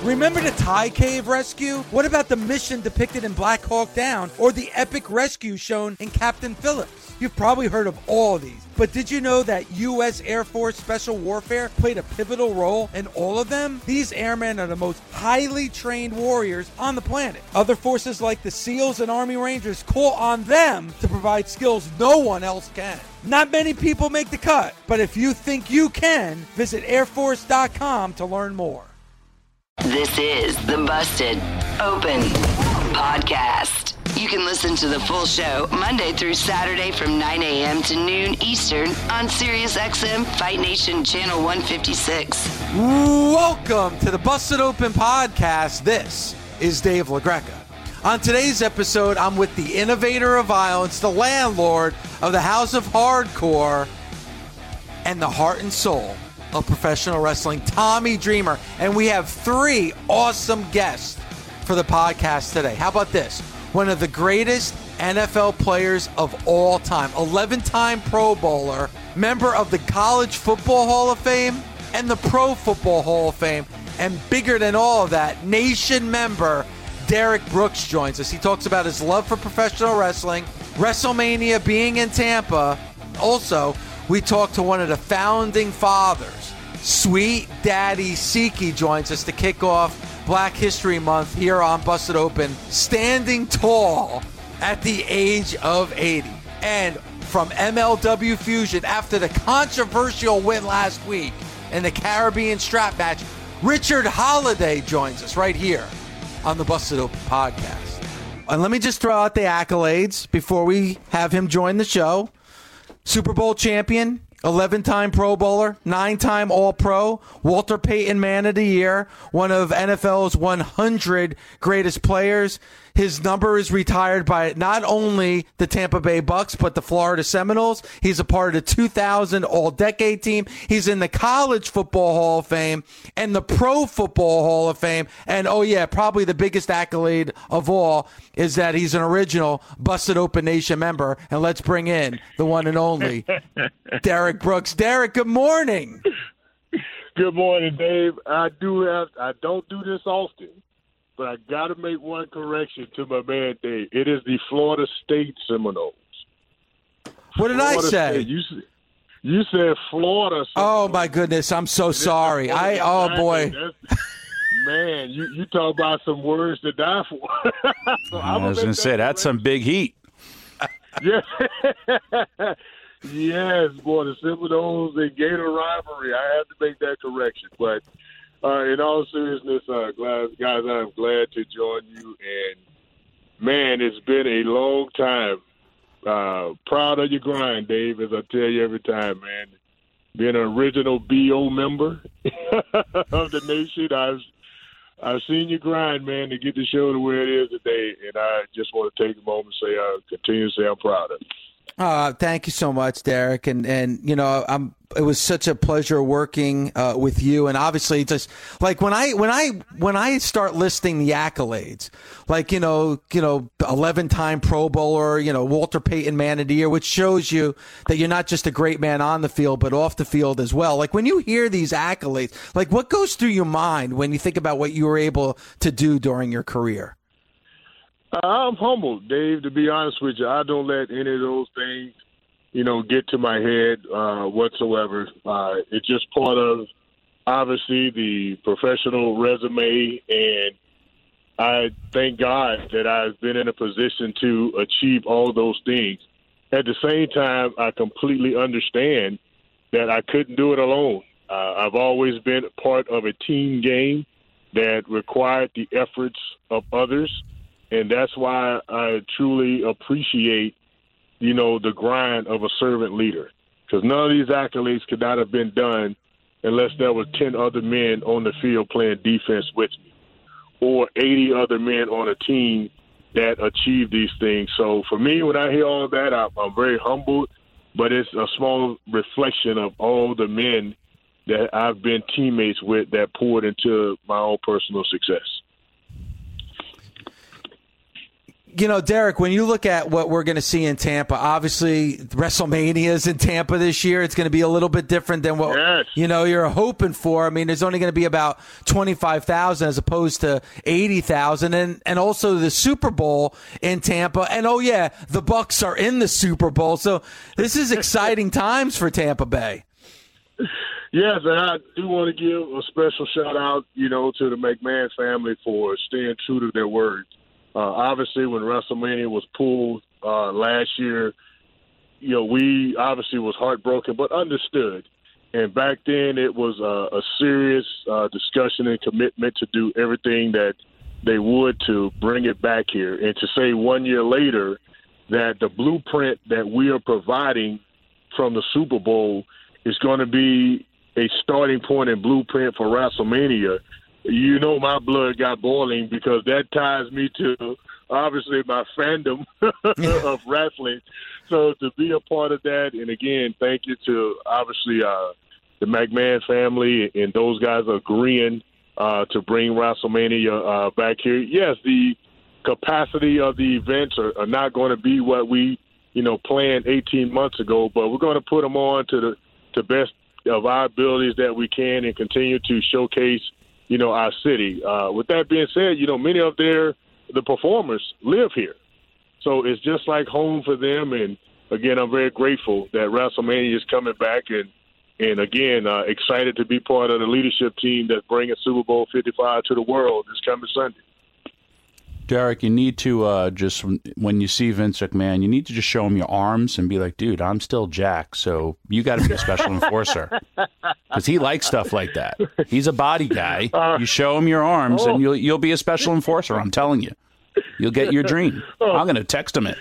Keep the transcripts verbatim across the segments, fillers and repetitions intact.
Remember the Thai cave rescue? What about the mission depicted in Black Hawk Down or the epic rescue shown in Captain Phillips? You've probably heard of all of these, but did you know that U S Air Force Special Warfare played a pivotal role in all of them? These airmen are the most highly trained warriors on the planet. Other forces like the SEALs and Army Rangers call on them to provide skills no one else can. Not many people make the cut, but if you think you can, visit air force dot com to learn more. This is the Busted Open Podcast. You can listen to the full show Monday through Saturday from nine a.m. to noon Eastern on SiriusXM Fight Nation Channel one fifty-six. Welcome to the Busted Open Podcast. This is Dave LaGreca. On today's episode, I'm with the innovator of violence, the landlord of the House of Hardcore, and the heart and soul of professional wrestling, Tommy Dreamer. And we have three awesome guests for the podcast today. How about this? One of the greatest N F L players of all time, eleven-time Pro Bowler, member of the College Football Hall of Fame and the Pro Football Hall of Fame, and bigger than all of that, Nation member Derek Brooks joins us. He talks about his love for professional wrestling, WrestleMania being in Tampa. Also, we talk to one of the founding fathers. Sweet Daddy Siki joins us to kick off Black History Month here on Busted Open, standing tall at the age of eighty. And from M L W Fusion, after the controversial win last week in the Caribbean strap match, Richard Holiday joins us right here on the Busted Open Podcast. And let me just throw out the accolades before we have him join the show. Super Bowl champion, eleven-time Pro Bowler, nine-time All-Pro, Walter Payton Man of the Year, one of N F L's one hundred greatest players. His number is retired by not only the Tampa Bay Bucks, but the Florida Seminoles. He's a part of the two thousand All-Decade team. He's in the College Football Hall of Fame and the Pro Football Hall of Fame. And, oh, yeah, probably the biggest accolade of all is that he's an original Busted Open Nation member. And let's bring in the one and only Derek Brooks. Derek, good morning. Good morning, Dave. I do have. I don't do this often, but I got to make one correction to my man, Dave. It is the Florida State Seminoles. What did Florida I say? State. You, you said Florida Seminoles. Oh, my goodness. I'm so sorry. I Oh, boy. Man, you, you talk about some words to die for. So I was going to say, that's some big heat. Yeah. Yes, boy, the Seminoles and Gator rivalry. I have to make that correction. But uh, in all seriousness, uh, glad, guys, I'm glad to join you. And, man, it's been a long time. Uh, proud of your grind, Dave, as I tell you every time, man. Being an original B O member of the nation, I've, I've seen you grind, man, to get the show to where it is today. And I just want to take a moment and say, I continue to say I'm proud of it. Uh, thank you so much, Derek. And, and you know, I'm, it was such a pleasure working uh, with you. And obviously, just like when I when I when I start listing the accolades, like you know, you know, eleven-time Pro Bowler, you know, Walter Payton Man of the Year, which shows you that you're not just a great man on the field, but off the field as well. Like when you hear these accolades, like what goes through your mind when you think about what you were able to do during your career? I'm humbled, Dave, to be honest with you. I don't let any of those things, you know, get to my head uh, whatsoever. Uh, it's just part of, obviously, the professional resume, and I thank God that I've been in a position to achieve all those things. At the same time, I completely understand that I couldn't do it alone. Uh, I've always been part of a team game that required the efforts of others. And that's why I truly appreciate, you know, the grind of a servant leader. Because none of these accolades could not have been done unless there were ten other men on the field playing defense with me, or eighty other men on a team that achieved these things. So for me, when I hear all that, I'm, I'm very humbled, but it's a small reflection of all the men that I've been teammates with that poured into my own personal success. You know, Derek, when you look at what we're going to see in Tampa, obviously WrestleMania is in Tampa this year. It's going to be a little bit different than what, yes. you know, you're hoping for. I mean, there's only going to be about twenty-five thousand as opposed to eighty thousand. And, and also the Super Bowl in Tampa. And, oh, yeah, the Bucks are in the Super Bowl. So this is exciting times for Tampa Bay. Yes, and I do want to give a special shout-out, you know, to the McMahon family for staying true to their word. Uh, obviously, when WrestleMania was pulled uh, last year, you know, we obviously was heartbroken, but understood. And back then, it was a, a serious uh, discussion and commitment to do everything that they would to bring it back here. And to say one year later that the blueprint that we are providing from the Super Bowl is going to be a starting point and blueprint for WrestleMania, you know my blood got boiling, because that ties me to, obviously, my fandom of wrestling. So to be a part of that, and again, thank you to, obviously, uh, the McMahon family and those guys agreeing uh, to bring WrestleMania uh, back here. Yes, the capacity of the events are, are not going to be what we, you know, planned eighteen months ago, but we're going to put them on to the to best of our abilities that we can and continue to showcase, you know, our city. Uh, with that being said, you know, many of their the performers live here. So it's just like home for them. And, again, I'm very grateful that WrestleMania is coming back. And, and again, uh, excited to be part of the leadership team that's bringing Super Bowl fifty-five to the world this coming Sunday. Derek, you need to uh, just, when you see Vince McMahon, you need to just show him your arms and be like, dude, I'm still Jack, so you got to be a special enforcer. Because he likes stuff like that. He's a body guy. Uh, you show him your arms, oh. and you'll you'll be a special enforcer, I'm telling you. You'll get your dream. Oh. I'm going to text him it.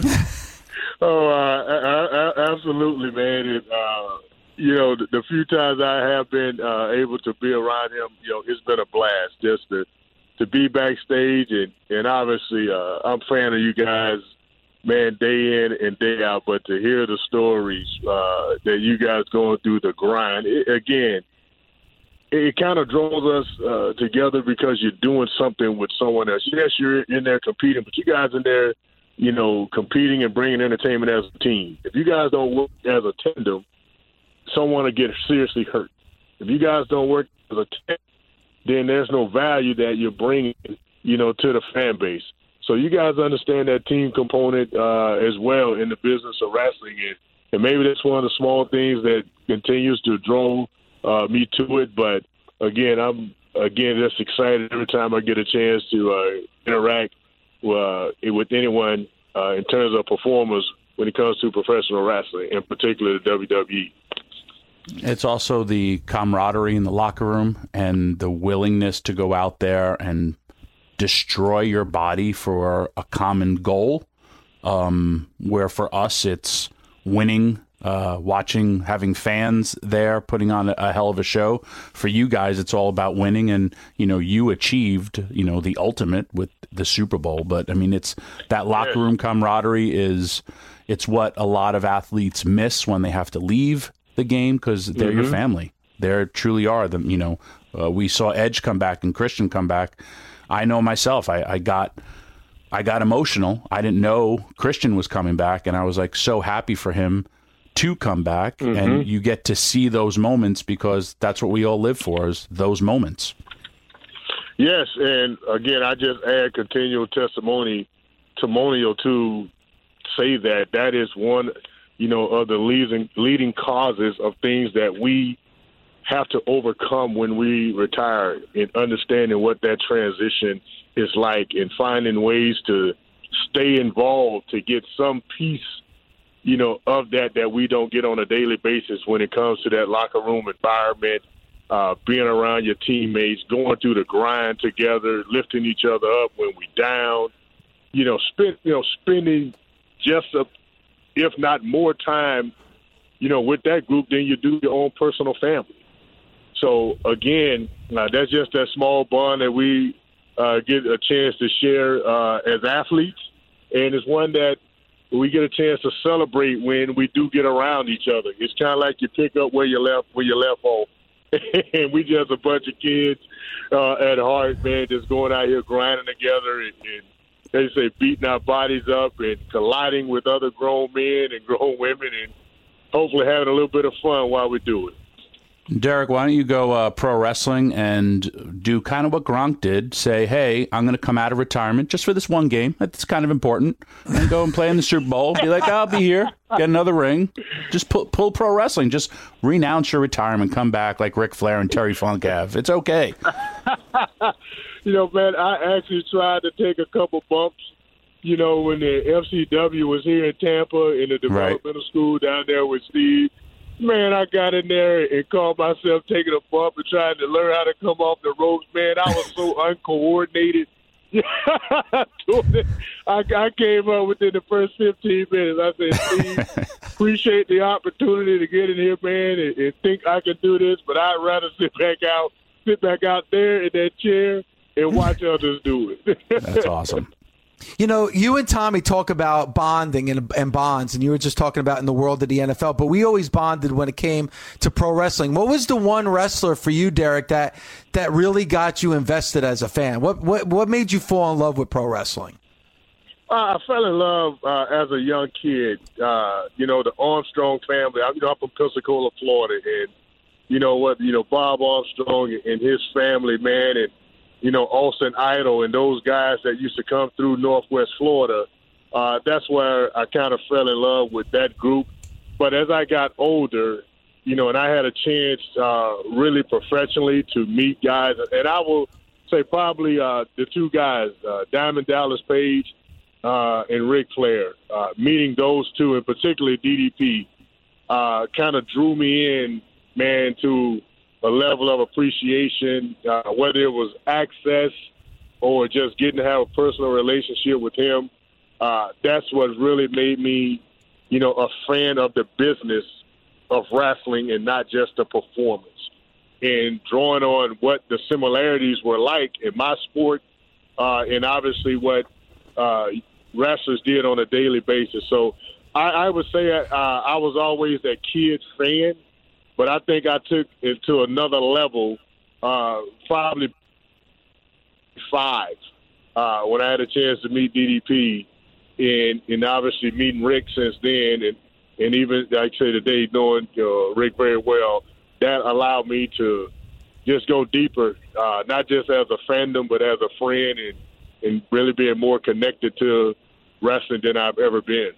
Oh, uh, absolutely, man. And, uh, you know, the, the few times I have been uh, able to be around him, you know, it's been a blast just to to be backstage. And, and obviously, uh, I'm a fan of you guys, man, day in and day out. But to hear the stories uh, that you guys going through the grind, it, again, it, it kind of draws us uh, together because you're doing something with someone else. Yes, you're in there competing, but you guys in there, you know, competing and bringing entertainment as a team. If you guys don't work as a tandem, someone will get seriously hurt. If you guys don't work as a tandem, then there's no value that you're bringing, you know, to the fan base. So you guys understand that team component uh, as well in the business of wrestling. And, and maybe that's one of the small things that continues to draw uh, me to it. But, again, I'm, again, just excited every time I get a chance to uh, interact uh, with anyone uh, in terms of performers when it comes to professional wrestling, in particular the W W E. It's also the camaraderie in the locker room and the willingness to go out there and destroy your body for a common goal, um, where for us it's winning, uh, watching, having fans there, putting on a, a hell of a show. For you guys, it's all about winning, and, you know, you achieved, you know, the ultimate with the Super Bowl. But, I mean, it's that locker room camaraderie is it's what a lot of athletes miss when they have to leave the game, because they're mm-hmm. your family. They truly are them. You know, uh, we saw Edge come back and Christian come back. I know myself. I, I got, I got emotional. I didn't know Christian was coming back, and I was like so happy for him to come back. Mm-hmm. And you get to see those moments, because that's what we all live for, is those moments. Yes, and again, I just add continual testimony, testimonial to say that that is one, you know, of the leading, leading causes of things that we have to overcome when we retire, and understanding what that transition is like, and finding ways to stay involved to get some piece, you know, of that that we don't get on a daily basis when it comes to that locker room environment, uh, being around your teammates, going through the grind together, lifting each other up when we down, you know, spend, you know, spending just a if not more time, you know, with that group than you do your own personal family. So, again, uh, that's just that small bond that we uh, get a chance to share uh, as athletes. And it's one that we get a chance to celebrate when we do get around each other. It's kind of like you pick up where you left, where you left off. And we just a bunch of kids uh, at heart, man, just going out here grinding together and, and they say, beating our bodies up and colliding with other grown men and grown women and hopefully having a little bit of fun while we do it. Derek, why don't you go uh, pro wrestling and do kind of what Gronk did? Say, hey, I'm going to come out of retirement just for this one game. That's kind of important. And go and play in the Super Bowl. Be like, I'll be here. Get another ring. Just pull, pull pro wrestling. Just renounce your retirement. Come back like Ric Flair and Terry Funk have. It's okay. You know, man, I actually tried to take a couple bumps, you know, when the F C W was here in Tampa in the developmental right. school down there with Steve. Man, I got in there and caught myself taking a bump and trying to learn how to come off the ropes. Man, I was so uncoordinated. I, I came up within the first fifteen minutes. I said, Steve, appreciate the opportunity to get in here, man, and, and think I can do this, but I'd rather sit back out, sit back out there in that chair and watch others do it. That's awesome. You know, you and Tommy talk about bonding and, and bonds, and you were just talking about in the world of the N F L, but we always bonded when it came to pro wrestling. What was the one wrestler for you, Derek, that that really got you invested as a fan? What what what made you fall in love with pro wrestling? Uh, I fell in love uh, as a young kid. Uh, you know, the Armstrong family. I'm, you know, I'm from Pensacola, Florida, and you know what? You know, Bob Armstrong and his family, man, and you know, Austin Idol and those guys that used to come through Northwest Florida. Uh, that's where I kind of fell in love with that group. But as I got older, you know, and I had a chance uh, really professionally to meet guys, and I will say probably uh, the two guys, uh, Diamond Dallas Page uh, and Ric Flair, uh, meeting those two, and particularly D D P, uh, kind of drew me in, man, to a level of appreciation, uh, whether it was access or just getting to have a personal relationship with him. Uh, that's what really made me, you know, a fan of the business of wrestling and not just the performance. And drawing on what the similarities were like in my sport uh, and obviously what uh, wrestlers did on a daily basis. So I, I would say uh, I was always that kid fan. But I think I took it to another level, uh, probably five, uh, when I had a chance to meet D D P, and, and obviously meeting Rick since then, and, and even, like I say today, knowing uh, Rick very well, that allowed me to just go deeper, uh, not just as a fandom, but as a friend, and, and really being more connected to wrestling than I've ever been.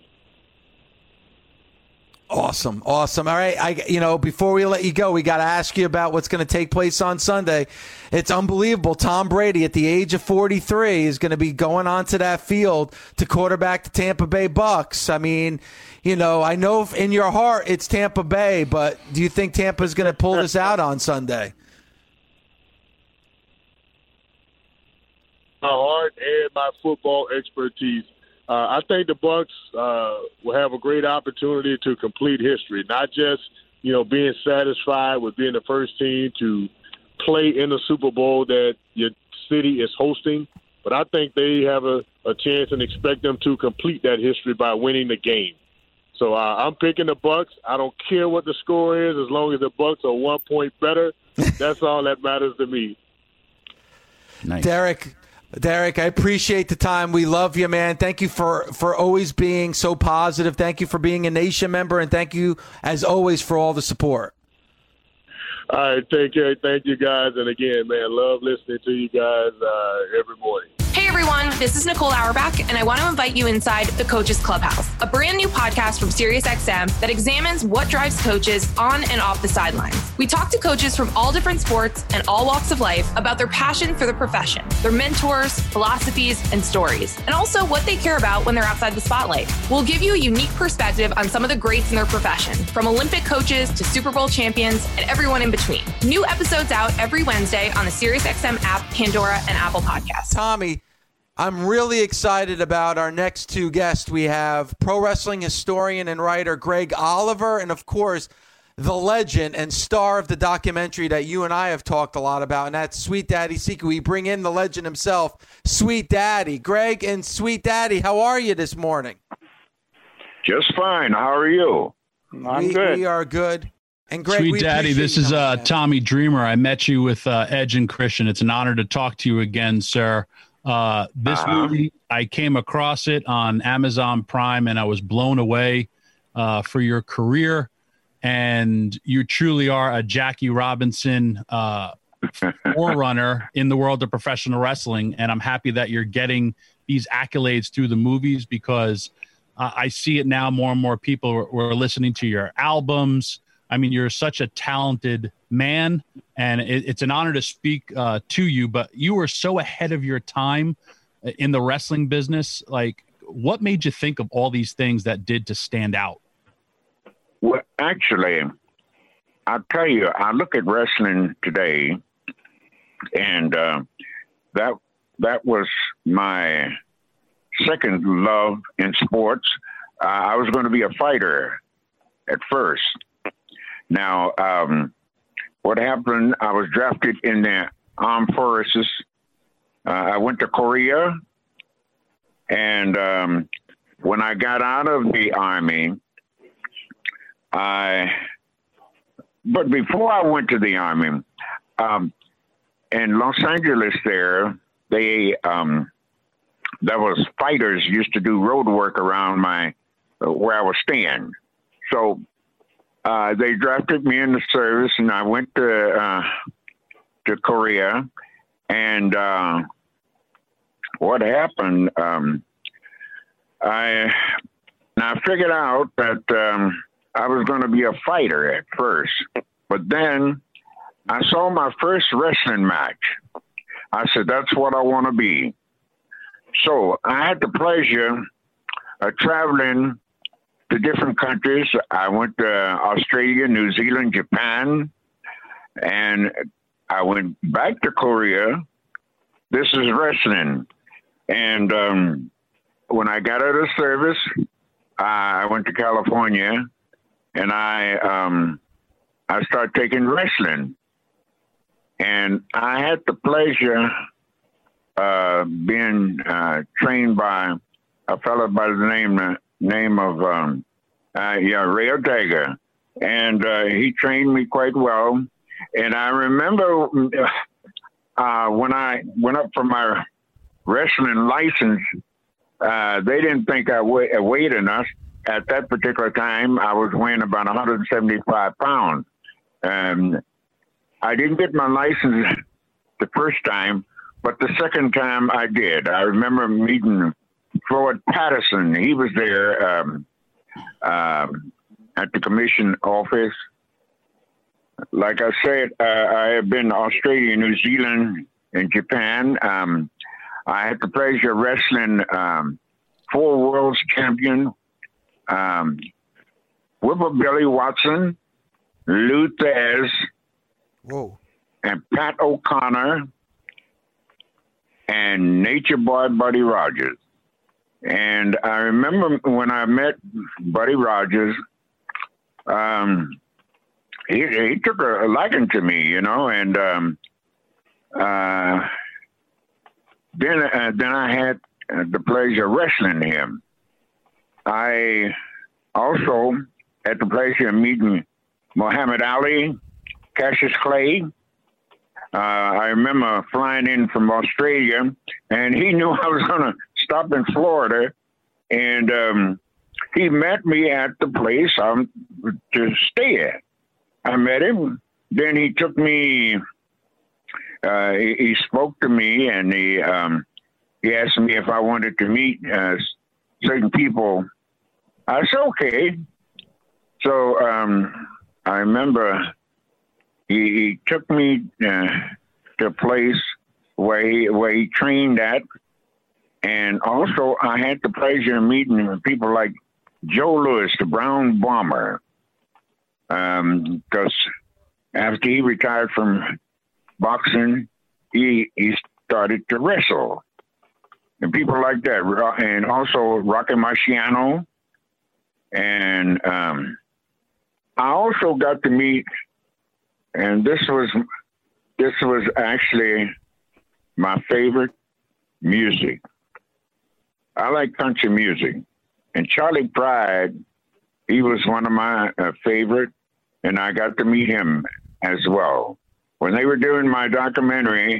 Awesome. Awesome. All right. I, you know, before we let you go, we got to ask you about what's going to take place on Sunday. It's unbelievable. Tom Brady, at the age of forty-three, is going to be going onto that field to quarterback the Tampa Bay Bucks. I mean, you know, I know in your heart it's Tampa Bay, but do you think Tampa's going to pull this out on Sunday? My heart and my football expertise. Uh, I think the Bucks uh, will have a great opportunity to complete history, not just, you know, being satisfied with being the first team to play in the Super Bowl that your city is hosting, but I think they have a, a chance and expect them to complete that history by winning the game. So uh, I'm picking the Bucks. I don't care what the score is, as long as the Bucks are one point better. That's all that matters to me. Nice. Derek. Derek, I appreciate the time. We love you, man. Thank you for, for always being so positive. Thank you for being a Nation member, and thank you, as always, for all the support. All right, take care. Thank you, guys. And again, man, love listening to you guys uh, every morning. Hey, everyone. This is Nicole Auerbach, and I want to invite you inside the Coaches Clubhouse, a brand new podcast from SiriusXM that examines what drives coaches on and off the sidelines. We talk to coaches from all different sports and all walks of life about their passion for the profession, their mentors, philosophies, and stories, and also what they care about when they're outside the spotlight. We'll give you a unique perspective on some of the greats in their profession, from Olympic coaches to Super Bowl champions and everyone in between. New episodes out every Wednesday on the SiriusXM app, Pandora, and Apple Podcasts. Tommy, I'm really excited about our next two guests. We have pro wrestling historian and writer Greg Oliver, and of course, the legend and star of the documentary that you and I have talked a lot about, and that's Sweet Daddy Seeker. We bring in the legend himself, Sweet Daddy. Greg and Sweet Daddy, how are you this morning? Just fine. How are you? I'm we, good. We are good. And Greg, Sweet we Daddy, this is uh, man. Tommy Dreamer. I met you with uh, Edge and Christian. It's an honor to talk to you again, sir. Uh, this Uh-huh. movie, I came across it on Amazon Prime, and I was blown away uh, for your career. And you truly are a Jackie Robinson uh, forerunner in the world of professional wrestling. And I'm happy that you're getting these accolades through the movies, because uh, I see it now. More and more people are, are listening to your albums. I mean, you're such a talented man, and it, it's an honor to speak uh, to you, but you were so ahead of your time in the wrestling business. Like, what made you think of all these things that did to stand out? Well, actually, I'll tell you, I look at wrestling today, and uh, that that was my second love in sports. Uh, I was going to be a fighter at first. Now, um, what happened, I was drafted in the armed forces. Uh, I went to Korea, and um, when I got out of the Army, I, but before I went to the Army, um, in Los Angeles there, they, um, there was fighters used to do road work around my, uh, where I was staying. So uh, they drafted me in the service, and I went to, uh, to Korea. And uh, what happened, um, I, and I figured out that um, I was going to be a fighter at first, but then I saw my first wrestling match. I said, that's what I want to be. So I had the pleasure of traveling to different countries. I went to Australia, New Zealand, Japan, and I went back to Korea. This is wrestling. And um, when I got out of service, I went to California, and I um, I started taking wrestling. And I had the pleasure uh, being uh, trained by a fellow by the name uh, name of um, uh, yeah Ray Ortega, and uh, he trained me quite well. And I remember uh, when I went up for my wrestling license, uh, they didn't think I weigh, weighed enough. At that particular time, I was weighing about one hundred seventy-five pounds. Um, I didn't get my license the first time, but the second time I did. I remember meeting Floyd Patterson. He was there um, um, at the commission office. Like I said, uh, I have been to Australia, New Zealand, and Japan. Um, I had the pleasure of wrestling um, four world's champion, um, Whipper Billy Watson, Lou Thesz, Whoa. and Pat O'Connor, and Nature Boy Buddy Rogers. And I remember when I met Buddy Rogers, um, he, he took a, a liking to me, you know, and um, uh, then uh, then I had the pleasure of wrestling him. I also had the pleasure of meeting Muhammad Ali, Cassius Clay. Uh, I remember flying in from Australia, and he knew I was going to stop in Florida, and um, he met me at the place um, to stay at. I met him. Then he took me, uh, he, he spoke to me, and he, um, he asked me if I wanted to meet uh, certain people. I said, okay. So um, I remember he, he took me uh, to a place where he, where he trained at. And also I had the pleasure of meeting people like Joe Louis, the Brown Bomber. Um, because after he retired from boxing, he, he started to wrestle. And people like that. And also Rocky Marciano. And um, I also got to meet, and this was this was actually my favorite music. I like country music, and Charlie Pride, he was one of my uh, favorite, and I got to meet him as well. When they were doing my documentary,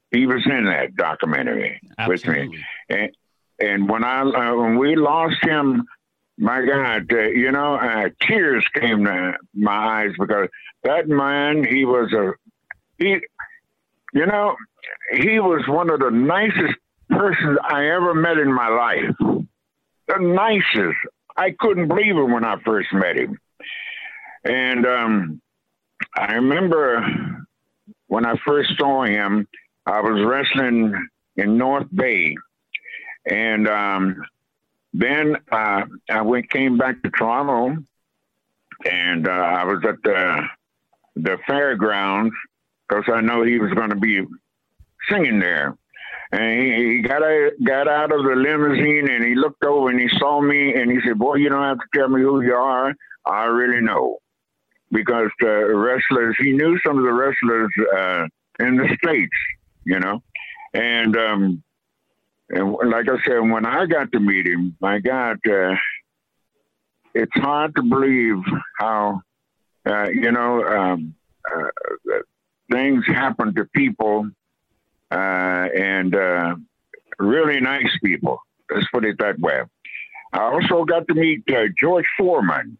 he was in that documentary Absolutely. with me. And, and when I uh, when we lost him, my God, uh, you know, uh, tears came to my eyes because that man, he was a, he, you know, he was one of the nicest persons I ever met in my life. The nicest. I couldn't believe it when I first met him. And um, I remember when I first saw him, I was wrestling in North Bay. And um, then uh, I went, came back to Toronto, and uh, I was at the, the fairgrounds because I know he was going to be singing there. And he, he got a, got out of the limousine, and he looked over and he saw me, and he said, "Boy, you don't have to tell me who you are. I already know." Because the wrestlers, he knew some of the wrestlers uh, in the States, you know. And, um, and like I said, when I got to meet him, my God, uh, it's hard to believe how, uh, you know, um, uh, things happen to people. Uh, and uh, really nice people. Let's put it that way. I also got to meet uh, George Foreman,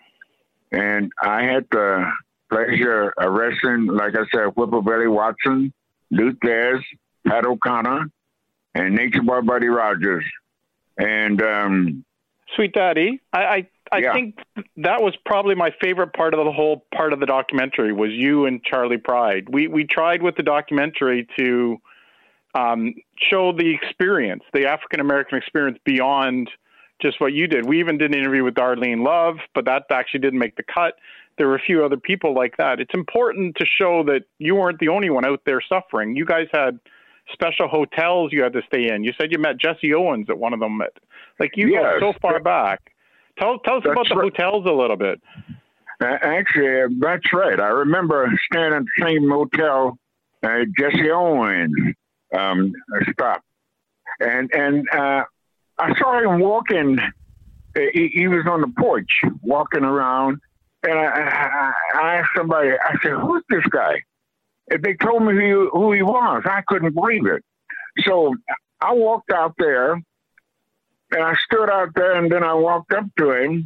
and I had the pleasure of wrestling, like I said, Whippoorwill Watson, Lou Thesz, Pat O'Connor, and Nature Boy Buddy Rogers. And um, Sweet Daddy, I I, I yeah. think that was probably my favorite part of the whole part of the documentary was you and Charlie Pride. We we tried with the documentary to um, show the experience, the African American experience beyond just what you did. We even did an interview with Darlene Love, but that actually didn't make the cut. There were a few other people like that. It's important to show that you weren't the only one out there suffering. You guys had special hotels you had to stay in. You said you met Jesse Owens at one of them. At, like you yes. go so far back. Tell, tell us That's about the right. hotels a little bit. Uh, actually, that's right. I remember staying at the same motel uh, Jesse Owens um, stopped. And, and uh, I saw him walking. He, he was on the porch walking around. And I, I, I asked somebody, I said, "Who's this guy?" And they told me who, who he was. I couldn't believe it. So I walked out there, and I stood out there, and then I walked up to him,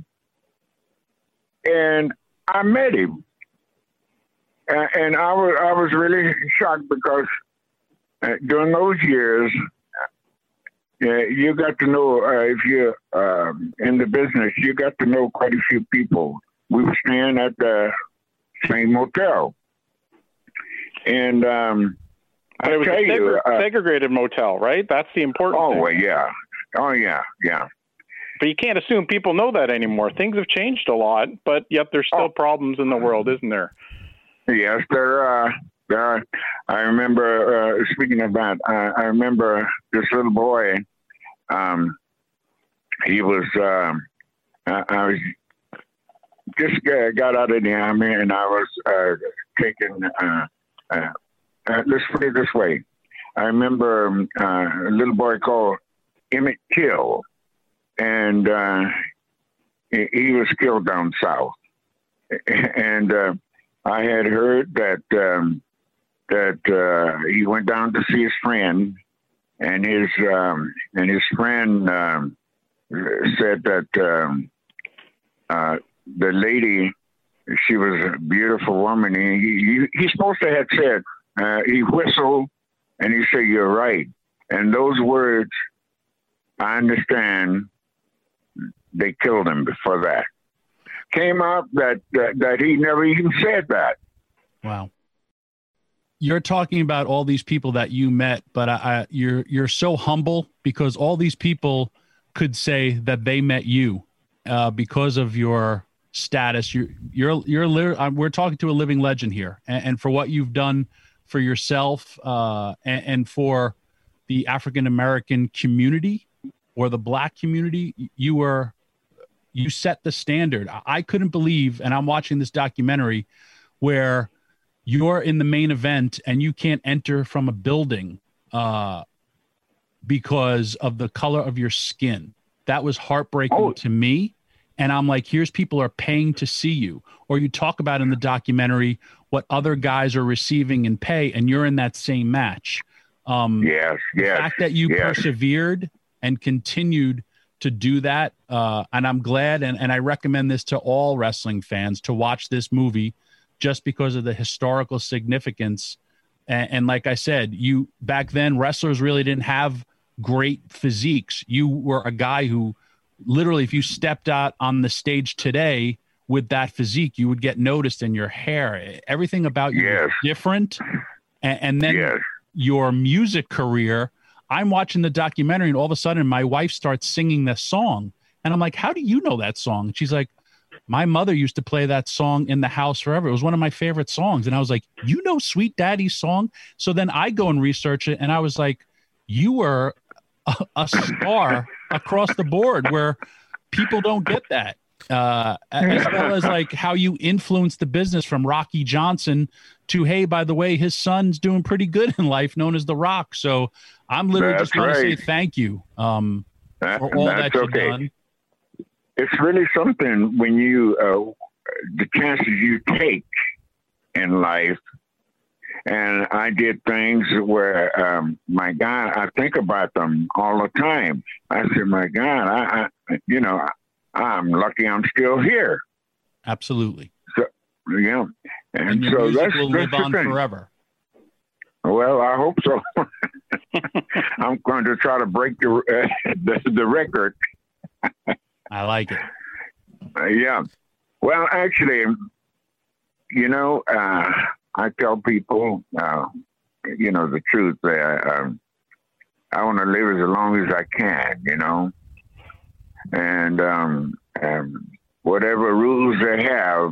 and I met him. And, and I was I was really shocked because uh, during those years, uh, you got to know, uh, if you're uh, in the business, you got to know quite a few people. We were staying at the same motel. And um, But it was tell a you, segre- uh, segregated motel, right? That's the important oh, thing. well, yeah. Oh, yeah, yeah. But you can't assume people know that anymore. Things have changed a lot, but yet there's still Oh. problems in the world, isn't there? Yes, there are. There are. I remember, uh, speaking of that, I, I remember this little boy. Um, he was, um, I, I was just uh, got out of the army, and I was uh, taking, uh, uh, uh, let's put it this way. I remember um, uh, a little boy called Emmett Till, and uh, he, he was killed down south. And uh, I had heard that um, that uh, he went down to see his friend, and his um, and his friend um, said that um, uh, the lady, she was a beautiful woman. He he, he supposed to have said uh, he whistled, and he said, "You're right." And those words, I understand, they killed him for that. Came out that, that that he never even said that. Wow. You're talking about all these people that you met, but I, I, you're you're so humble because all these people could say that they met you uh, because of your status. You're you're you're li- we're talking to a living legend here, and, and for what you've done for yourself uh, and, and for the African American community or the Black community, you were. You set the standard. I couldn't believe, and I'm watching this documentary where you're in the main event and you can't enter from a building uh, because of the color of your skin. That was heartbreaking Oh. to me. And I'm like, here's people are paying to see you. Or you talk about in the documentary what other guys are receiving in pay, and you're in that same match. Um, yes, the yes. fact that you yes. persevered and continued to do that, uh, and I'm glad, and, and I recommend this to all wrestling fans to watch this movie just because of the historical significance. And, and like I said, you back then, wrestlers really didn't have great physiques. You were a guy who literally, if you stepped out on the stage today with that physique, you would get noticed in your hair. Everything about you yes. was different. And, and then yes. your music career, I'm watching the documentary and all of a sudden my wife starts singing this song. And I'm like, how do you know that song? And she's like, my mother used to play that song in the house forever. It was one of my favorite songs. And I was like, you know Sweet Daddy's song? So then I go and research it. And I was like, you were a, a star across the board where people don't get that. Uh, as well as like how you influenced the business from Rocky Johnson to, hey, by the way, his son's doing pretty good in life, known as The Rock. So I'm literally That's just want right. to say thank you um, that, for all that you've okay. done. It's really something when you, uh, the chances you take in life. And I did things where, um, my God, I think about them all the time. I said, my God, I, I you know, I, I'm lucky I'm still here. Absolutely. So, yeah. And, And your so music that's, will that's live on the thing. forever. Well, I hope so. I'm going to try to break the, uh, the, the record. I like it. Uh, yeah. Well, actually, you know, uh, I tell people, uh, you know, the truth. Uh, um, I want to live as long as I can, you know, and um, um, whatever rules they have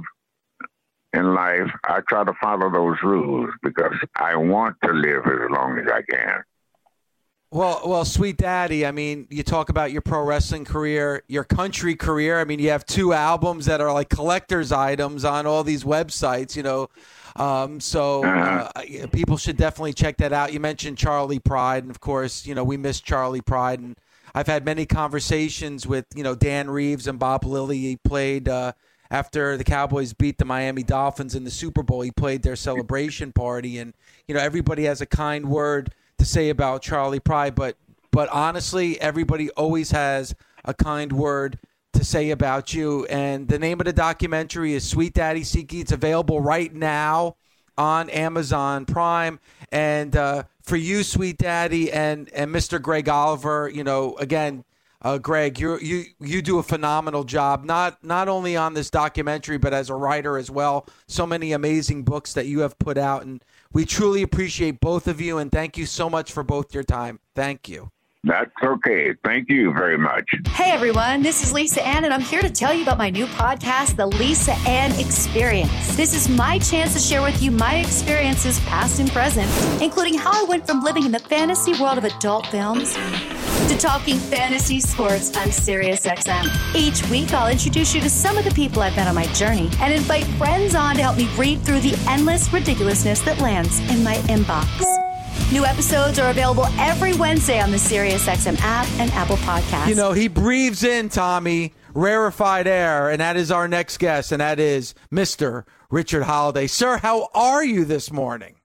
in life, I try to follow those rules because I want to live as long as I can. Well, well, Sweet Daddy, I mean, you talk about your pro wrestling career, your country career. I mean, you have two albums that are like collector's items on all these websites, you know. Um, so uh, people should definitely check that out. You mentioned Charlie Pride, and of course, you know, we miss Charlie Pride. And I've had many conversations with, you know, Dan Reeves and Bob Lilly. He played uh, after the Cowboys beat the Miami Dolphins in the Super Bowl. He played their celebration party, and, you know, everybody has a kind word to say about Charlie Pride, but but honestly, everybody always has a kind word to say about you. And the name of the documentary is Sweet Daddy Siki. It's available right now on Amazon Prime. And uh, for you, Sweet Daddy, and and Mister Greg Oliver, you know, again, uh, Greg, you you you do a phenomenal job, not not only on this documentary, but as a writer as well. So many amazing books that you have put out, and we truly appreciate both of you, and thank you so much for both your time. Thank you. That's okay. Thank you very much. Hey, everyone. This is Lisa Ann, and I'm here to tell you about my new podcast, The Lisa Ann Experience. This is my chance to share with you my experiences, past and present, including how I went from living in the fantasy world of adult films to talking fantasy sports on Sirius X M. Each week, I'll introduce you to some of the people I've met on my journey and invite friends on to help me read through the endless ridiculousness that lands in my inbox. New episodes are available every Wednesday on the SiriusXM app and Apple Podcasts. You know, he breathes in, Tommy, rarefied air, and that is our next guest, and that is Mister Richard Holliday. Sir, how are you this morning?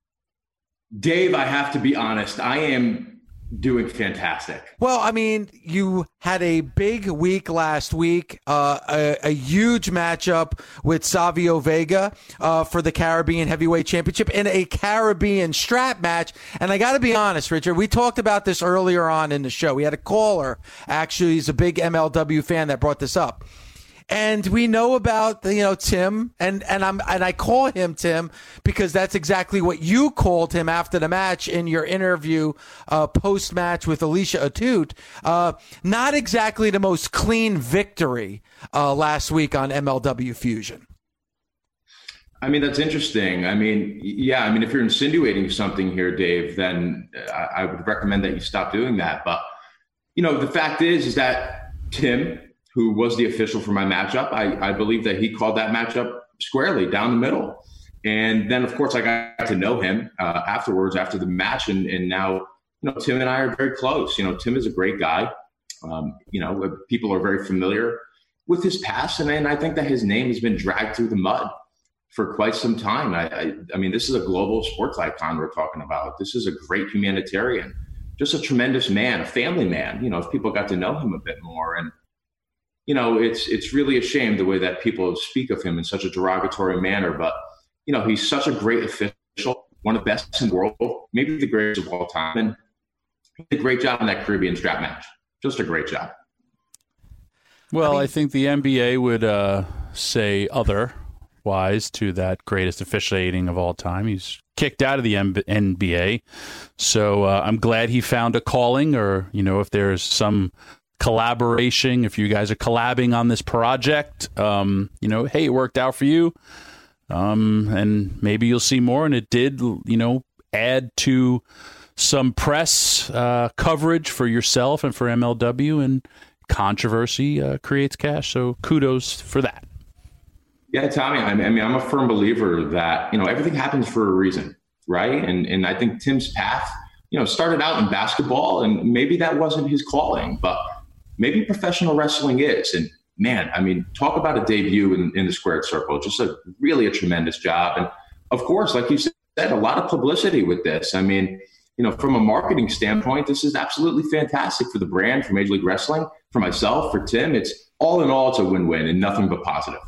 Dave, I have to be honest. I am doing fantastic. Well, I mean, you had a big week last week, uh, a, a huge matchup with Savio Vega uh, for the Caribbean Heavyweight Championship in a Caribbean strap match. And I got to be honest, Richard, we talked about this earlier on in the show. We had a caller, actually, he's a big M L W fan that brought this up. And we know about, you know, Tim, and, and I'm and I call him Tim because that's exactly what you called him after the match in your interview uh, post-match with Alicia Atout. Uh, not exactly the most clean victory uh, last week on M L W Fusion. I mean, that's interesting. I mean, yeah, I mean, if you're insinuating something here, Dave, then I, I would recommend that you stop doing that. But, you know, the fact is, is that Tim, who was the official for my matchup, I, I believe that he called that matchup squarely down the middle. And then, of course, I got to know him uh, afterwards, after the match. And, and now, you know, Tim and I are very close. You know, Tim is a great guy. Um, you know, people are very familiar with his past. And, and I think that his name has been dragged through the mud for quite some time. I, I, I mean, this is a global sports icon we're talking about. This is a great humanitarian, just a tremendous man, a family man. You know, if people got to know him a bit more, and you know, it's it's really a shame the way that people speak of him in such a derogatory manner. But you know, he's such a great official, one of the best in the world, maybe the greatest of all time, and he did a great job in that Caribbean strap match. Just a great job. Well, I, mean, I think the N B A would uh, say otherwise to that greatest officiating of all time. He's kicked out of the N B A, so uh, I'm glad he found a calling, or, you know, if there's some collaboration, if you guys are collabing on this project, um, you know, hey, it worked out for you, um, and maybe you'll see more. And it did, you know, add to some press uh, coverage for yourself and for M L W, and controversy uh, creates cash. So kudos for that. Yeah, Tommy, I mean, I'm a firm believer that, you know, everything happens for a reason, right? And and I think Tim's path, you know, started out in basketball, and maybe that wasn't his calling, but maybe professional wrestling is. And man, I mean, talk about a debut in, in the squared circle, just a really a tremendous job. And of course, like you said, a lot of publicity with this. I mean, you know, from a marketing standpoint, this is absolutely fantastic for the brand, for Major League Wrestling, for myself, for Tim. It's all in all, it's a win-win and nothing but positive.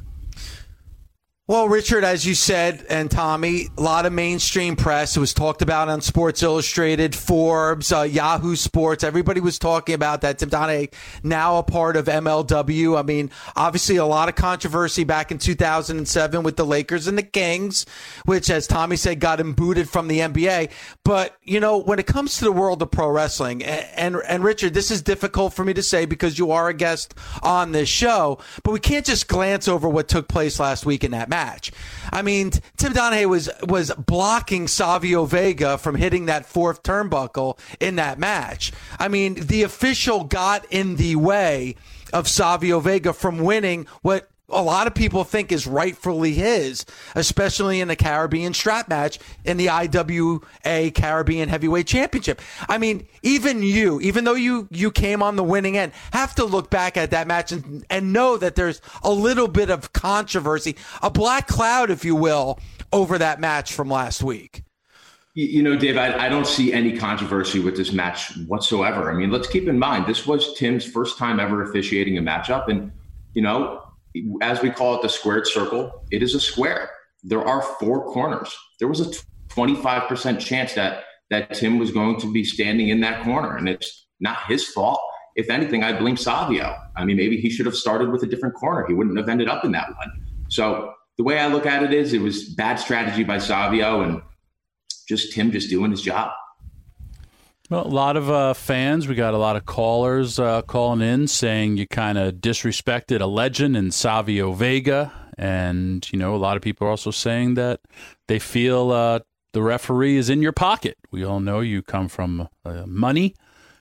Well, Richard, as you said, and Tommy, a lot of mainstream press. It was talked about on Sports Illustrated, Forbes, uh, Yahoo Sports. Everybody was talking about that. Tim Donahue, now a part of M L W. I mean, obviously a lot of controversy back in two thousand seven with the Lakers and the Kings, which, as Tommy said, got him booted from the N B A. But, you know, when it comes to the world of pro wrestling, and, and, and Richard, this is difficult for me to say because you are a guest on this show, but we can't just glance over what took place last week in that match. Match. I mean, Tim Donahue was was blocking Savio Vega from hitting that fourth turnbuckle in that match. I mean, the official got in the way of Savio Vega from winning what a lot of people think is rightfully his, especially in the Caribbean strap match in the I W A Caribbean Heavyweight Championship. I mean, even you, even though you, you came on the winning end, have to look back at that match and, and know that there's a little bit of controversy, a black cloud, if you will, over that match from last week. You know, Dave, I, I don't see any controversy with this match whatsoever. I mean, let's keep in mind, this was Tim's first time ever officiating a matchup. And, you know, as we call it, the squared circle, it is a square. There are four corners. There was a twenty-five percent chance that that Tim was going to be standing in that corner, and it's not his fault. If anything, I blame Savio. I mean, maybe he should have started with a different corner. He wouldn't have ended up in that one. So the way I look at it is it was bad strategy by Savio and just Tim just doing his job. Well, a lot of uh, fans, we got a lot of callers uh, calling in saying you kind of disrespected a legend in Savio Vega. And, you know, a lot of people are also saying that they feel uh, the referee is in your pocket. We all know you come from uh, money.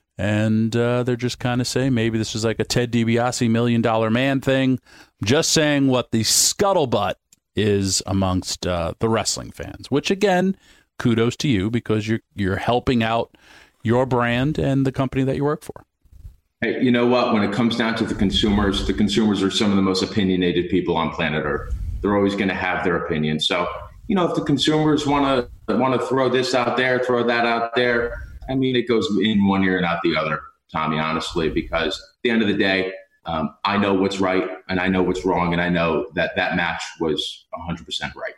And uh, they're just kind of saying maybe this is like a Ted DiBiase Million Dollar Man thing. Just saying what the scuttlebutt is amongst uh, the wrestling fans, which, again, kudos to you because you're you're helping out your brand and the company that you work for. Hey, you know what? When it comes down to the consumers, the consumers are some of the most opinionated people on planet Earth. They're always going to have their opinion. So, you know, if the consumers want to want to throw this out there, throw that out there, I mean, it goes in one ear and out the other, Tommy, honestly, because at the end of the day, um, I know what's right and I know what's wrong. And I know that that match was one hundred percent right.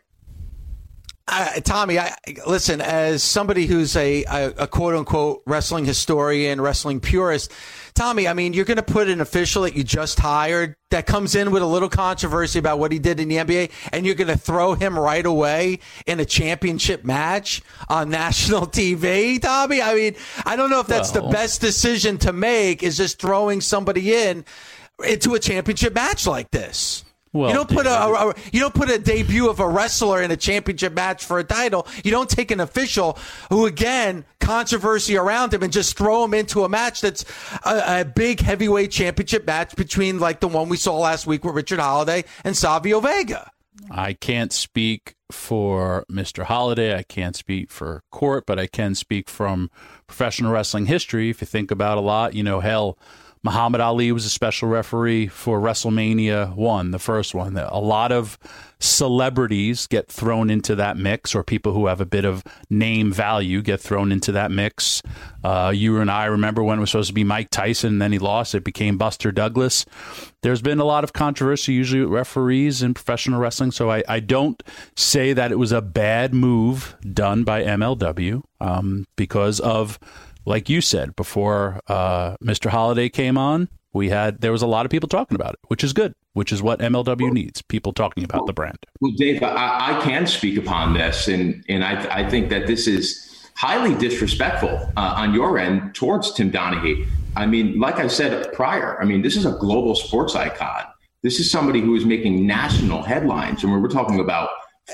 Uh, Tommy, I, listen, as somebody who's a, a, a quote-unquote wrestling historian, wrestling purist, Tommy, I mean, you're going to put an official that you just hired that comes in with a little controversy about what he did in the N B A, and you're going to throw him right away in a championship match on national T V, Tommy? I mean, I don't know if that's well, the best decision to make, is just throwing somebody in into a championship match like this. Well, you don't put a, a, a you don't put a debut of a wrestler in a championship match for a title. You don't take an official who, again, controversy around him and just throw him into a match that's a, a big heavyweight championship match between like the one we saw last week with Richard Holiday and Savio Vega. I can't speak for Mister Holiday. I can't speak for Court, but I can speak from professional wrestling history. If you think about a lot, you know, hell, Muhammad Ali was a special referee for WrestleMania one, the first one. A lot of celebrities get thrown into that mix, or people who have a bit of name value get thrown into that mix. Uh, you and I remember when it was supposed to be Mike Tyson, and then he lost. It became Buster Douglas. There's been a lot of controversy usually with referees in professional wrestling, so I, I don't say that it was a bad move done by M L W um, because of, like you said, before uh, Mister Holiday came on, we had there was a lot of people talking about it, which is good, which is what M L W needs, people talking about the brand. Well, Dave, I, I can speak upon this, and, and I, I think that this is highly disrespectful uh, on your end towards Tim Donaghy. I mean, like I said prior, I mean, this is a global sports icon. This is somebody who is making national headlines. And we're talking about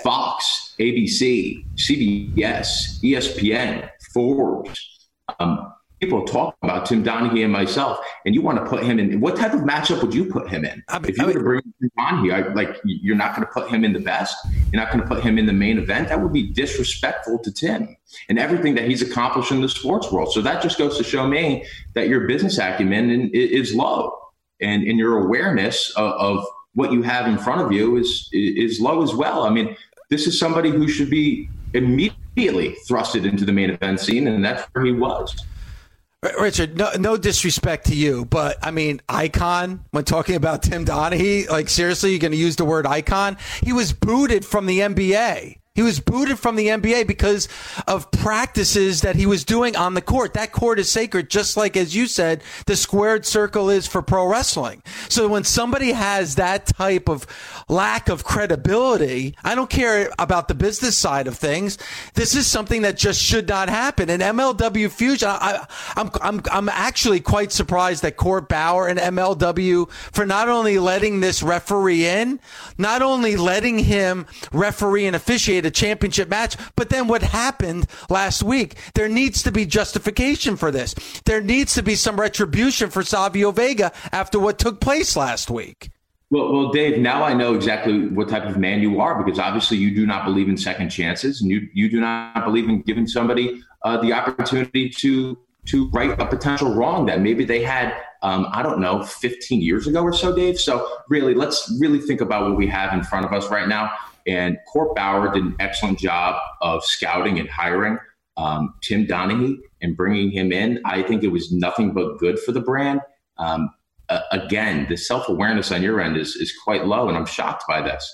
Fox, A B C, C B S, E S P N, Forbes. Um, people talk about Tim Donaghy and myself, and you want to put him in. What type of matchup would you put him in? I mean, if you I mean, were to bring him on here, like, you're not going to put him in the best. You're not going to put him in the main event. That would be disrespectful to Tim and everything that he's accomplished in the sports world. So that just goes to show me that your business acumen is low, and, and your awareness of, of what you have in front of you is is low as well. I mean, this is somebody who should be immediately thrusted into the main event scene, and that's where he was. Richard, no, no disrespect to you, but I mean, icon, when talking about Tim Donaghy, like, seriously, you're going to use the word icon? He was booted from the N B A. He was booted from the N B A because of practices that he was doing on the court. That court is sacred, just like, as you said, the squared circle is for pro wrestling. So when somebody has that type of lack of credibility, I don't care about the business side of things. This is something that just should not happen. And M L W Fusion, I, I'm, I'm, I'm actually quite surprised that Court Bauer and M L W for not only letting this referee in, not only letting him referee and officiate a championship match, but then what happened last week? There needs to be justification for this. There needs to be some retribution for Savio Vega after what took place last week. Well, well, Dave, now I know exactly what type of man you are, because obviously you do not believe in second chances, and you, you do not believe in giving somebody uh, the opportunity to to right a potential wrong that maybe they had, um, I don't know, fifteen years ago or so, Dave. So really, let's really think about what we have in front of us right now. And Court Bauer did an excellent job of scouting and hiring um, Tim Donaghy and bringing him in. I think it was nothing but good for the brand. Um, uh, again, the self-awareness on your end is is quite low, and I'm shocked by this.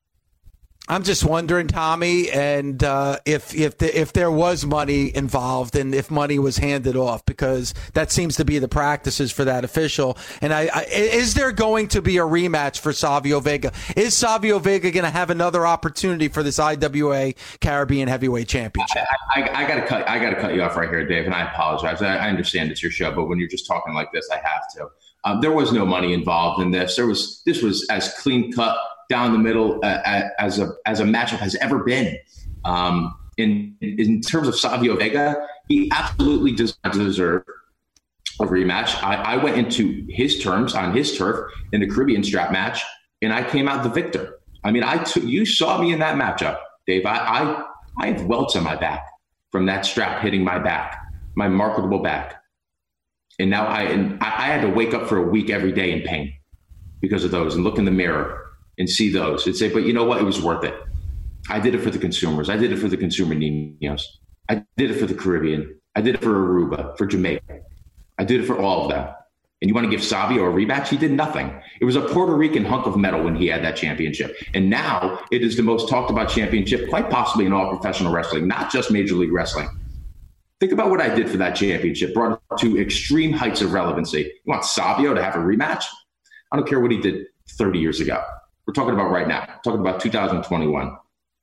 I'm just wondering, Tommy, and uh, if if the, if there was money involved and if money was handed off, because that seems to be the practices for that official. And I, I is there going to be a rematch for Savio Vega? Is Savio Vega going to have another opportunity for this I W A Caribbean Heavyweight Championship? I, I, I got to cut. I got to cut you off right here, Dave, and I apologize. I, I understand it's your show, but when you're just talking like this, I have to. Um, there was no money involved in this. There was. This was as clean cut down the middle uh, as a as a matchup has ever been. Um, in in terms of Savio Vega, he absolutely does not deserve a rematch. I, I went into his terms on his turf in the Caribbean strap match, and I came out the victor. I mean, I took, you saw me in that matchup, Dave. I, I I have welts on my back from that strap hitting my back, my marketable back, and now I and I, I had to wake up for a week every day in pain because of those, and look in the mirror and see those and say, but you know what? It was worth it. I did it for the consumers. I did it for the consumer Ninos. I did it for the Caribbean. I did it for Aruba, for Jamaica. I did it for all of them. And you want to give Savio a rematch? He did nothing. It was a Puerto Rican hunk of metal when he had that championship. And now it is the most talked about championship, quite possibly in all professional wrestling, not just Major League Wrestling. Think about what I did for that championship, brought it to extreme heights of relevancy. You want Savio to have a rematch? I don't care what he did thirty years ago. We're talking about right now. We're talking about two thousand twenty-one.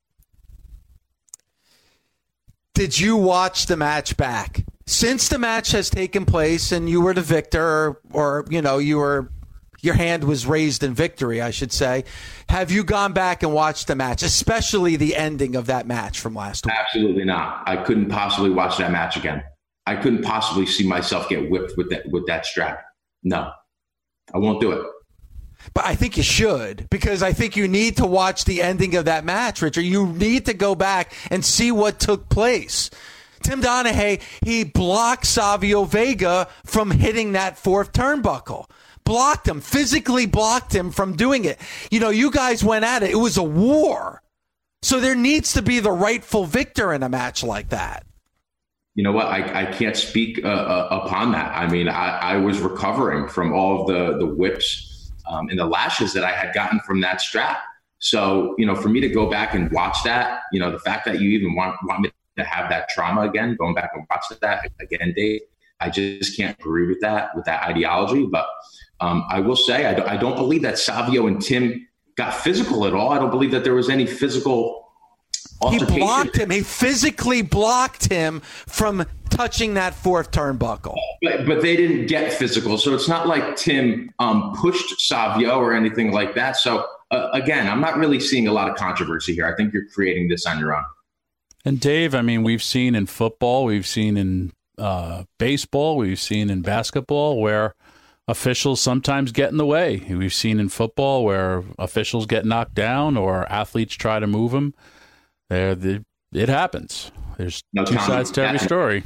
Did you watch the match back? Since the match has taken place and you were the victor, or, or you know, you were, your hand was raised in victory, I should say. Have you gone back and watched the match, especially the ending of that match from last week? Absolutely not. I couldn't possibly watch that match again. I couldn't possibly see myself get whipped with that with that strap. No, I won't do it. But I think you should, because I think you need to watch the ending of that match, Richard. You need to go back and see what took place. Tim Donahue, he blocked Savio Vega from hitting that fourth turnbuckle. Blocked him, physically blocked him from doing it. You know, you guys went at it. It was a war. So there needs to be the rightful victor in a match like that. You know what? I, I can't speak uh, uh, upon that. I mean, I, I was recovering from all of the, the whips um, and the lashes that I had gotten from that strap. So, you know, for me to go back and watch that, you know, the fact that you even want, want me to have that trauma again, going back and watch that again, Dave, I just can't agree with that, with that ideology. But um, I will say, I don't, I don't believe that Savio and Tim got physical at all. I don't believe that there was any physical altercation. He blocked him. He physically blocked him from touching that fourth turnbuckle. But, but they didn't get physical. So it's not like Tim um, pushed Savio or anything like that. So uh, again, I'm not really seeing a lot of controversy here. I think you're creating this on your own. And Dave, I mean, we've seen in football, we've seen in uh, baseball, we've seen in basketball where officials sometimes get in the way. We've seen in football where officials get knocked down or athletes try to move them. There, the, it happens. There's no, two Tom, sides to every story.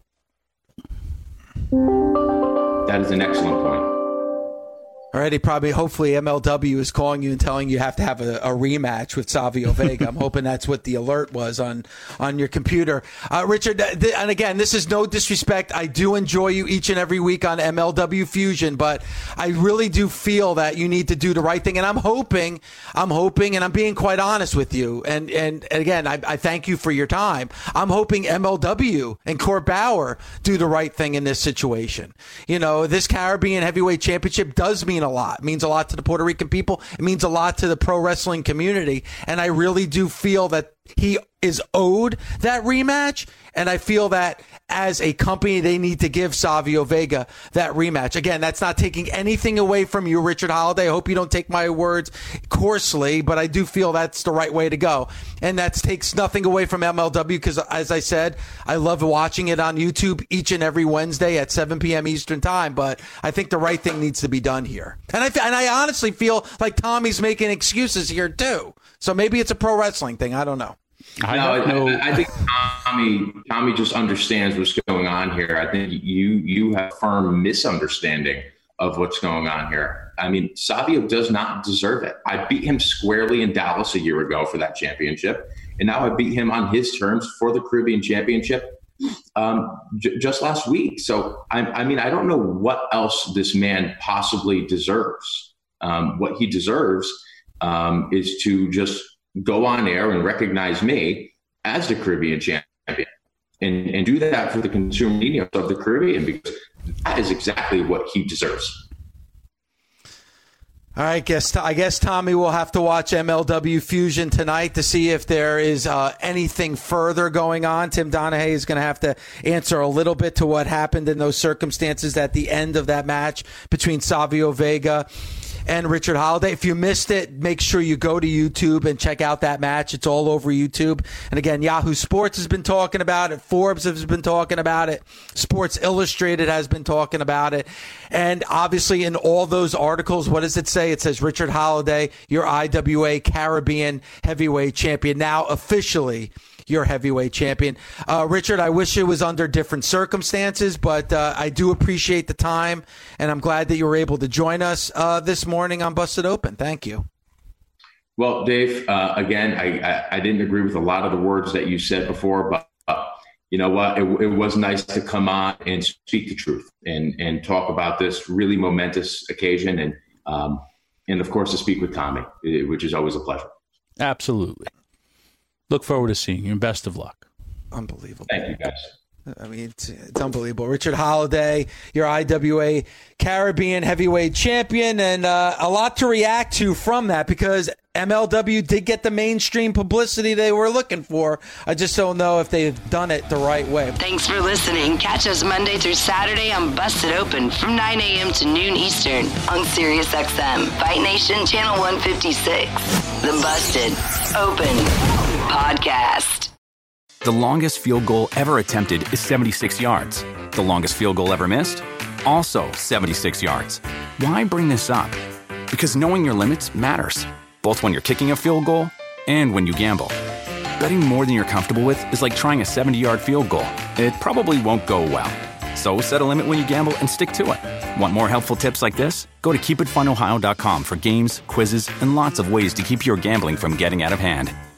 That is an excellent point. All right, he probably, hopefully M L W is calling you and telling you have to have a, a rematch with Savio Vega. I'm hoping that's what the alert was on, on your computer. Uh, Richard, th- and again, this is no disrespect. I do enjoy you each and every week on M L W Fusion, but I really do feel that you need to do the right thing. And I'm hoping, I'm hoping, and I'm being quite honest with you. And, and, and again, I, I thank you for your time. I'm hoping M L W and Court Bauer do the right thing in this situation. You know, this Caribbean Heavyweight Championship does mean a lot. It means a lot to the Puerto Rican people. It means a lot to the pro wrestling community. And I really do feel that he is owed that rematch. And I feel that as a company, they need to give Savio Vega that rematch. Again, that's not taking anything away from you, Richard Holiday. I hope you don't take my words coarsely, but I do feel that's the right way to go. And that takes nothing away from M L W because, as I said, I love watching it on YouTube each and every Wednesday at seven p.m. Eastern time. But I think the right thing needs to be done here. And I, and I honestly feel like Tommy's making excuses here, too. So maybe it's a pro wrestling thing. I don't know. I, no, I, I think Tommy Tommy just understands what's going on here. I think you you have firm misunderstanding of what's going on here. I mean, Savio does not deserve it. I beat him squarely in Dallas a year ago for that championship, and now I beat him on his terms for the Caribbean Championship um, j- just last week. So, I, I mean, I don't know what else this man possibly deserves. Um, what he deserves um, is to just go on air and recognize me as the Caribbean champion and, and do that for the consumer media of the Caribbean, because that is exactly what he deserves. All right, guess I guess Tommy will have to watch M L W Fusion tonight to see if there is uh, anything further going on. Tim Donahue is going to have to answer a little bit to what happened in those circumstances at the end of that match between Savio Vega and Richard Holiday. If you missed it, make sure you go to YouTube and check out that match. It's all over YouTube. And again, Yahoo Sports has been talking about it. Forbes has been talking about it. Sports Illustrated has been talking about it. And obviously in all those articles, what does it say? It says Richard Holiday, your I W A Caribbean Heavyweight Champion, now officially your heavyweight champion. Uh, Richard, I wish it was under different circumstances, but uh, I do appreciate the time, and I'm glad that you were able to join us uh, this morning on Busted Open. Thank you. Well, Dave, uh, again, I, I, I didn't agree with a lot of the words that you said before, but uh, you know what? It, it was nice to come on and speak the truth and, and talk about this really momentous occasion, and um, and of course to speak with Tommy, which is always a pleasure. Absolutely. Look forward to seeing you, and best of luck. Unbelievable. Thank you, guys. I mean, it's, it's unbelievable. Richard Holiday, your I W A Caribbean Heavyweight Champion, and uh, a lot to react to from that because M L W did get the mainstream publicity they were looking for. I just don't know if they've done it the right way. Thanks for listening. Catch us Monday through Saturday on Busted Open from nine a.m. to noon Eastern on Sirius X M, Fight Nation Channel one fifty-six. The Busted Open Podcast. The longest field goal ever attempted is seventy-six yards. The longest field goal ever missed? Also seventy-six yards. Why bring this up? Because knowing your limits matters, both when you're kicking a field goal and when you gamble. Betting more than you're comfortable with is like trying a seventy-yard field goal. It probably won't go well. So set a limit when you gamble and stick to it. Want more helpful tips like this? Go to keep it fun ohio dot com for games, quizzes, and lots of ways to keep your gambling from getting out of hand.